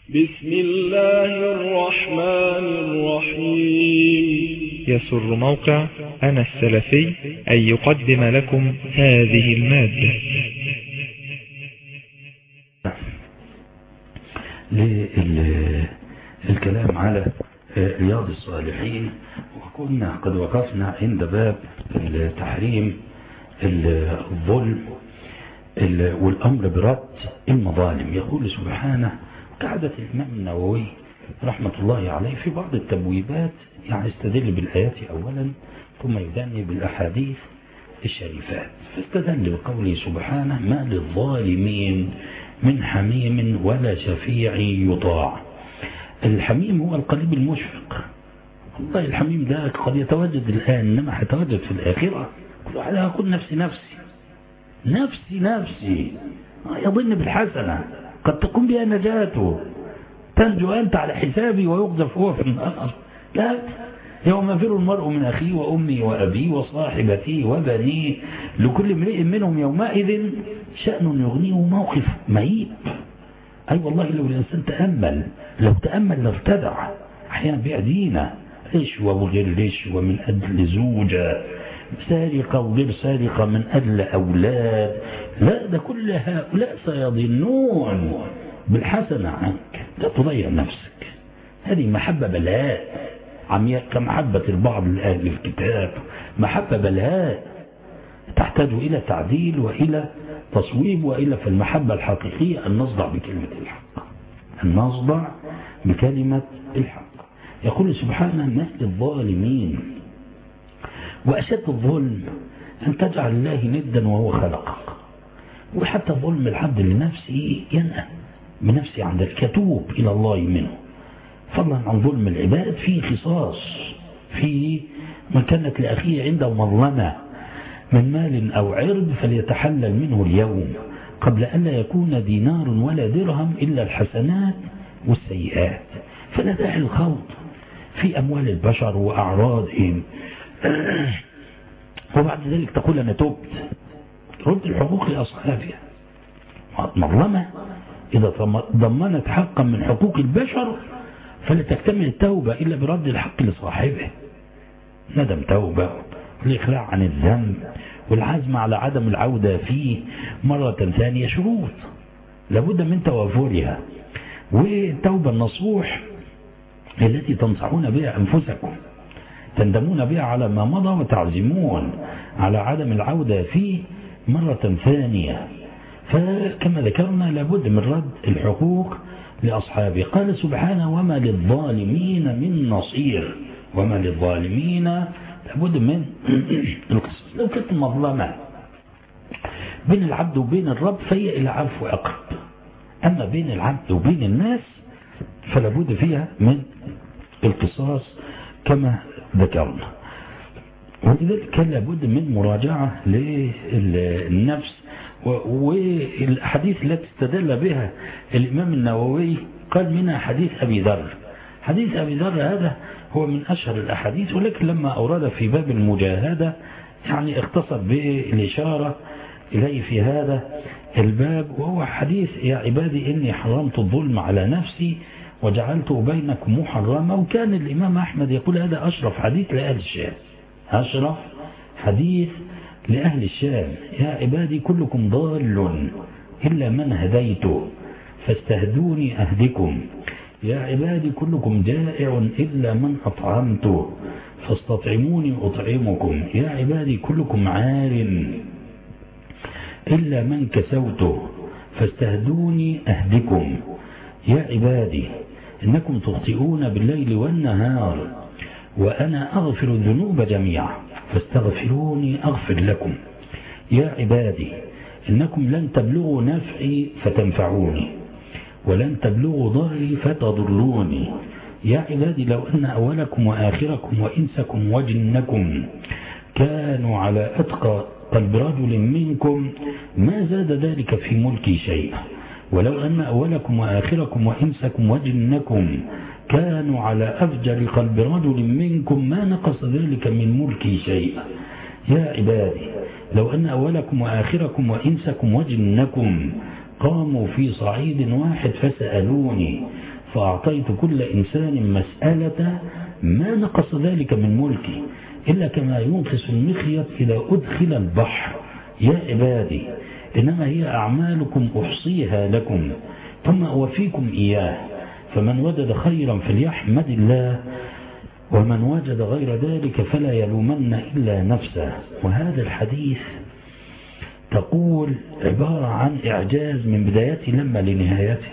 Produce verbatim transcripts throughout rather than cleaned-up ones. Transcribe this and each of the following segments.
بسم الله الرحمن الرحيم. يسر موقع أنا السلفي أن يقدم لكم هذه المادة. للكلام على رياض الصالحين، وكنا قد وقفنا عند باب التحريم الظلم والأمر برد المظالم. يقول سبحانه كعادة الإمام النووي رحمة الله عليه في بعض التبويبات يعني يستدل بالآيات أولا ثم يدني بالأحاديث الشريفات، فاستدل بقوله سبحانه ما للظالمين من حميم ولا شفيع يطاع. الحميم هو القريب المشفق. والله الحميم ده قد يتواجد الآن إنما حيتواجد في الآخرة. كل واحد يقول نفسي نفسي نفسي نفسي يظن بالحسنة قد تقوم بها نجاته، تنجو أنت على حسابي ويقذف هو في النار. لا، يوم يفر المرء من أخيه وأمي وأبيه وصاحبتي وبنيه لكل امرئ منهم يومئذ شأن يغنيه موقف مهيب. أي والله لو الإنسان تأمل لو تأمل لارتدع. أحيانا بيع دينه رشوة وغير رشوة من أجل زوجة، سارقة وغير سارقة من أجل أولاد. لا، ده كل هؤلاء سيظنون بالحسنة عنك، لا تضيع نفسك. هذه محبة بلاء عمياء كمحبة البعض الآن الكتاب، محبة بلاء تحتاج إلى تعديل وإلى تصويب وإلى. في المحبة الحقيقية أن نصدع بكلمة الحق، أن نصدع بكلمة الحق. يقول سبحانه ما للظالمين، وأشد الظلم أن تجعل الله ندا وهو خلقك. وحتى ظلم العبد لنفسه ينأى بنفسه عند الكتوب إلى الله منه، فضلا عن ظلم العباد فيه خصاص، فيه من كانت لأخيه عنده مظلمة من مال أو عرض فليتحلل منه اليوم قبل أن لا يكون دينار ولا درهم إلا الحسنات والسيئات. فلا داعي الخوض في أموال البشر وأعراضهم وبعد ذلك تقول أنا تبت. رد الحقوق لأصحابها. مظلمة إذا ضمنت حقا من حقوق البشر فلا تكتمل التوبة إلا برد الحق لصاحبه. ندم توبة والإخلاع عن الذنب والعزم على عدم العودة فيه مرة ثانية شروط لابد من توافرها. والتوبة النصوح التي تنصحون بها أنفسكم، تندمون بها على ما مضى وتعزمون على عدم العودة فيه مرة ثانية. فكما ذكرنا لابد من رد الحقوق لأصحابه. قال سبحانه وما للظالمين من نصير. وما للظالمين لابد من القصص. لو كانت مظلمة بين العبد وبين الرب فهي إلى عفو أقرب، أما بين العبد وبين الناس فلابد فيها من القصاص كما ذكرنا. ولذلك كان لابد من مراجعة للنفس. والحديث التي استدل بها الإمام النووي قال منها حديث أبي ذر. حديث أبي ذر هذا هو من أشهر الأحاديث، ولكن لما أورد في باب المجاهدة يعني اختصر بالإشارة إليه في هذا الباب، وهو حديث يا عبادي إني حرمت الظلم على نفسي وجعلته بينكم محرما. وكان الإمام أحمد يقول هذا أشرف حديث لأهل الشام، أشرف حديث لأهل الشام. يا عبادي كلكم ضال إلا من هديته فاستهدوني أهدكم. يا عبادي كلكم جائع إلا من أطعمته فاستطعموني أطعمكم. يا عبادي كلكم عار إلا من كسوته فاستهدوني أهدكم. يا عبادي إنكم تخطئون بالليل والنهار وأنا أغفر الذنوب جميعا فاستغفروني أغفر لكم. يا عبادي إنكم لن تبلغوا نفعي فتنفعوني ولن تبلغوا ضري فتضروني. يا عبادي لو أن أولكم وآخركم وإنسكم وجنكم كانوا على أتقى قلب رجل منكم ما زاد ذلك في ملكي شيئا، ولو أن أولكم وآخركم وإنسكم وجنكم كانوا على أفجر قلب رجل منكم ما نقص ذلك من ملكي شيئا. يا عبادي لو أن أولكم وآخركم وإنسكم وجنكم قاموا في صعيد واحد فسألوني فأعطيت كل إنسان مسألة ما نقص ذلك من ملكي إلا كما ينقص المخيط إذا أدخل البحر. يا عبادي إنما هي أعمالكم أحصيها لكم ثم أوفيكم إياه، فمن وجد خيرا فليحمد الله، ومن وجد غير ذلك فلا يلومن إلا نفسه. وهذا الحديث تقول عبارة عن إعجاز من بدايته لما لنهايته.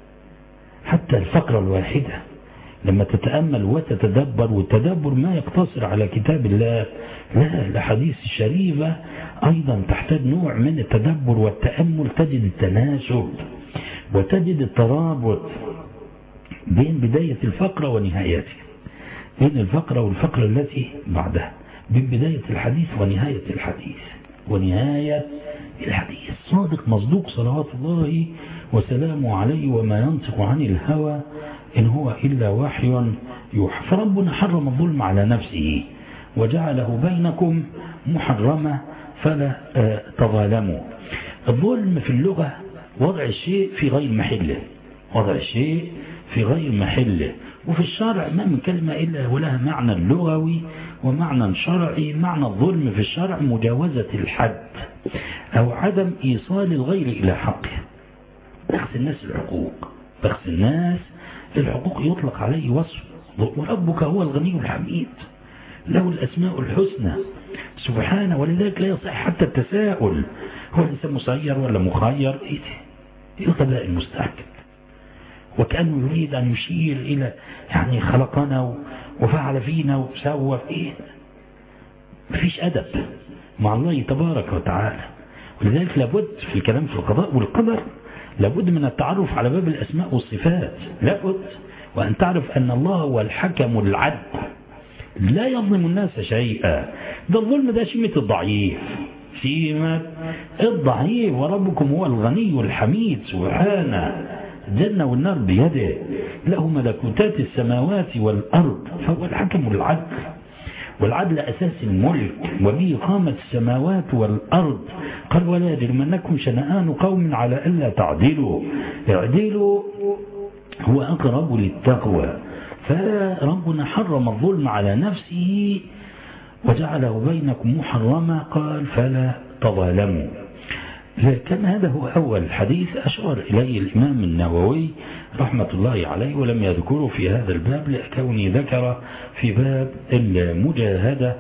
حتى الفقرة الواحدة لما تتأمل وتتدبر، والتدبر ما يقتصر على كتاب الله، لا، الأحاديث الشريفة أيضا تحتاج نوع من التدبر والتأمل. تجد التناسب وتجد الترابط بين بداية الفقرة ونهايتها، بين الفقرة والفقرة التي بعدها، بين بداية الحديث ونهاية الحديث ونهاية الحديث. صادق مصدوق صلوات الله وسلامه عليه، وما ينطق عن الهوى إن هو إلا وحي يوحى. فربنا حرم الظلم على نفسه وجعله بينكم محرمة فلا تظالموا. الظلم في اللغة وضع الشيء في غير محله، وضع الشيء في غير محله. وفي الشرع ما من كلمة إلا ولها معنى لغوي ومعنى شرعي. معنى الظلم في الشرع مجاوزة الحد أو عدم إيصال الغير إلى حقه. بخس الناس الحقوق، بخس الناس الحقوق يطلق عليه وصف. وربك هو الغني الحميد له الأسماء الحسنى سبحانه، ولذلك لا يصح حتى التساؤل هو الإنسان مسير ولا مخير. إيه الغباء المستعجل، وكأنه يريد أن يشير إلى يعني خلقنا وفعل فينا وسوى إيه. مفيش أدب مع الله تبارك وتعالى. ولذلك لابد في الكلام في القضاء والقدر لابد من التعرف على باب الأسماء والصفات، لابد وأن تعرف أن الله هو الحكم العدل لا يظلم الناس شيئا. ده الظلم ده شيمة الضعيف، شيمة الضعيف. وربكم هو الغني الحميد سبحانه، الجنة والنار بيده، له ملكوتات السماوات والأرض، فهو الحكم العدل. والعدل أساس الملك وبه قامت السماوات والأرض. قال ولا يجرمنكم شنآن قوم على ألا تعدلوا، اعدلوا هو أقرب للتقوى. فربنا حرم الظلم على نفسه وجعله بينكم محرما، قال فلا تظالموا. لكن هذا هو أول حديث أشار إليه الإمام النووي رحمة الله عليه، ولم يذكره في هذا الباب لكونه ذكر في باب المجاهدة.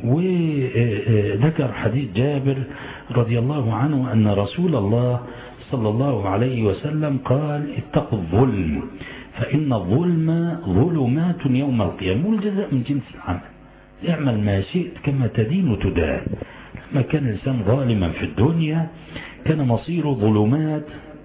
وذكر حديث جابر رضي الله عنه أن رسول الله صلى الله عليه وسلم قال اتقوا الظلم فإن الظلم ظلمات يوم القيامة، والجزاء من جنس العمل. اعمل ما شئت كما تدين تدان. لما كان الإنسان ظالما في الدنيا كان مصيره ظلمات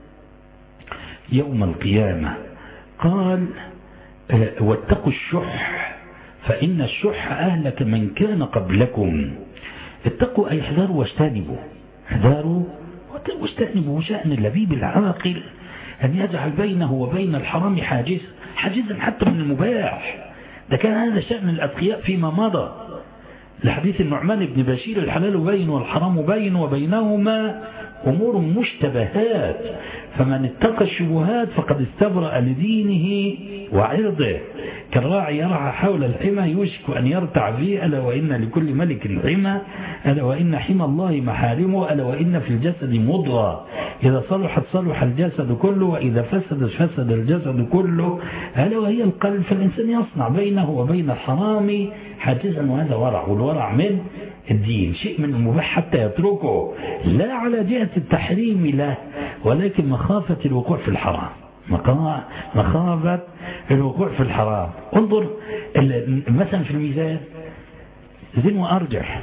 يوم القيامة. قال واتقوا الشح فإن الشح أهلك من كان قبلكم. اتقوا أي احذروا واجتنبوا، احذروا واجتنبوا. شأن اللبيب العاقل أن يجعل بينه وبين الحرام حاجزا، حاجزا حتى من المباح. ده كان هذا شأن الأتقياء فيما مضى. لحديث النعمان بن بشير الحلال بين والحرام بين وبينهما أمور مشتبهات، فمن اتقى الشبهات فقد استبرأ لدينه وعرضه. كالراعي يرعى حول الحمى يوشك أن يرتع فيه، ألا وإن لكل ملك حمى، ألا وإن حمى الله محارمه، ألا وإن في الجسد مضغة إذا صلحت صلح الجسد كله وإذا فسدت فسد الجسد كله، ألا وهي القلب. فالإنسان يصنع بينه وبين الحرام حاجزا، وهذا ورع، والورع من الدين شيء من المباح حتى يتركه، لا على جهة التحريم له، ولكن مخافة الوقوع في الحرام، مخافة الوقوع في الحرام. انظر مثلا في الميزان زين وأرجح،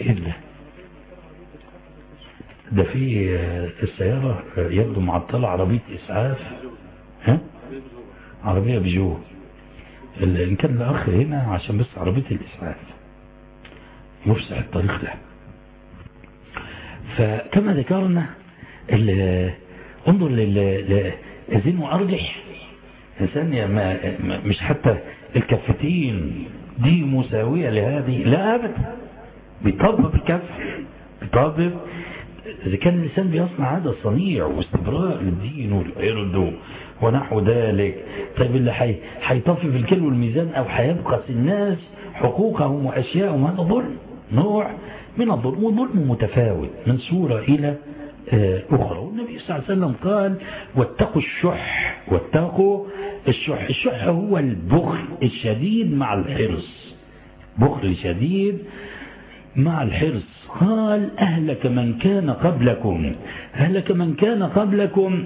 ده في السيارة يبدو معطلة عربية إسعاف، ها عربية بيجو، إن كان الأخ هنا عشان بس عربية الإسعاف يفسح الطريق ده. فكما ذكرنا انظر للزين وأرجح، إنسان مش حتى الكفتين دي مساوية لهذه، لا أبدا، بيطبب الكف، بيطبب. إذا كان الإنسان بيصنع هذا الصنيع واستبراء للدين والعرض ونحو ذلك، طيب اللي حي... حيطفي في الكيل والميزان أو حيبخس الناس حقوقهم وأشياءهم، هذا ظلم، نوع من الظلم، وظلم متفاوت من صورة إلى أخرى. والنبي صلى الله عليه وسلم قال واتقوا الشح، واتقوا الشح. الشح هو البخل الشديد مع الحرص، بخل شديد مع الحرص. قال أهلك من كان قبلكم، أهلك من كان قبلكم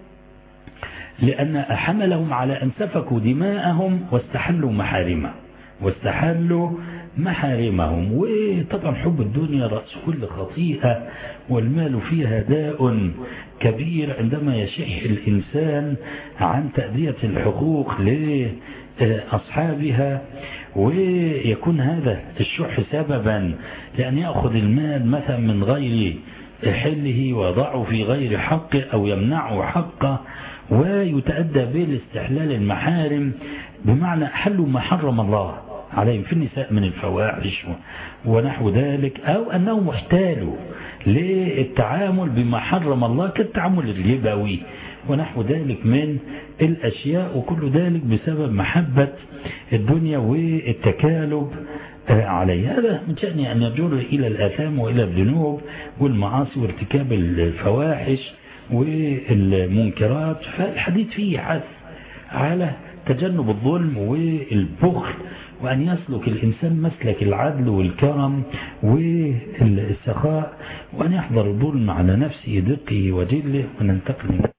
لأن حملهم على أن سفكوا دماءهم واستحلوا محارمهم واستحلوا محارمهم. وطبعا حب الدنيا رأس كل خطيئة، والمال فيها داء كبير عندما يشح الإنسان عن تأدية الحقوق لأصحابها، ويكون هذا الشح سببا لأن يأخذ المال مثلا من غير حله ويضعه في غير حقه أو يمنعه حقه، ويتأدى به لاستحلال المحارم، بمعنى حلوا ما حرم الله عليهم في النساء من الفواحش ونحو ذلك، أو أنهم احتالوا للتعامل بما حرم الله كالتعامل الربوي ونحو ذلك من الأشياء، وكل ذلك بسبب محبة الدنيا والتكالب عليها. هذا من شأنه أن يجر إلى الآثام وإلى الذنوب والمعاصي وارتكاب الفواحش والمنكرات. فالحديث فيه حث على تجنب الظلم والبخل، وأن يسلك الإنسان مسلك العدل والكرم والسخاء، وأن يحضر الظلم على نفسه دقه وجله. وننتقل